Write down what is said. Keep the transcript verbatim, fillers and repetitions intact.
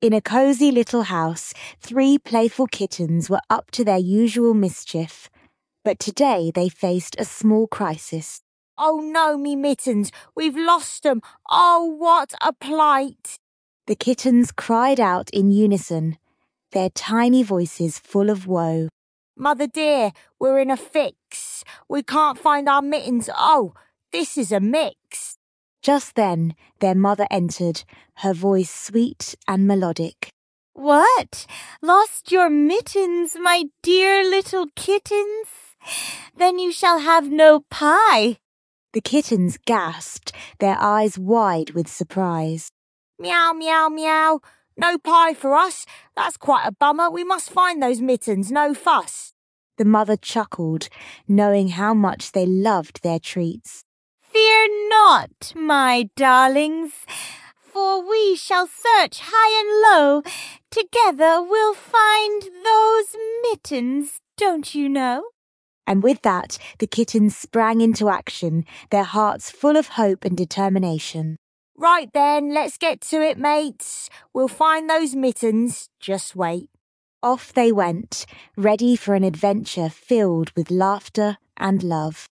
In a cosy little house, three playful kittens were up to their usual mischief. But today they faced a small crisis. Oh no, me mittens, we've lost 'em. Oh, what a plight! The kittens cried out in unison, their tiny voices full of woe. Mother dear, we're in a fix. We can't find our mittens. Oh, this is a mix. Just then, their mother entered, her voice sweet and melodic. What? Lost your mittens, my dear little kittens? Then you shall have no pie. The kittens gasped, their eyes wide with surprise. Meow, meow, meow. No pie for us. That's quite a bummer. We must find those mittens, no fuss. The mother chuckled, knowing how much they loved their treats. Fear not, my darlings, for we shall search high and low. Together we'll find those mittens, don't you know? And with that, the kittens sprang into action, their hearts full of hope and determination. Right then, let's get to it, mates. We'll find those mittens. Just wait. Off they went, ready for an adventure filled with laughter and love.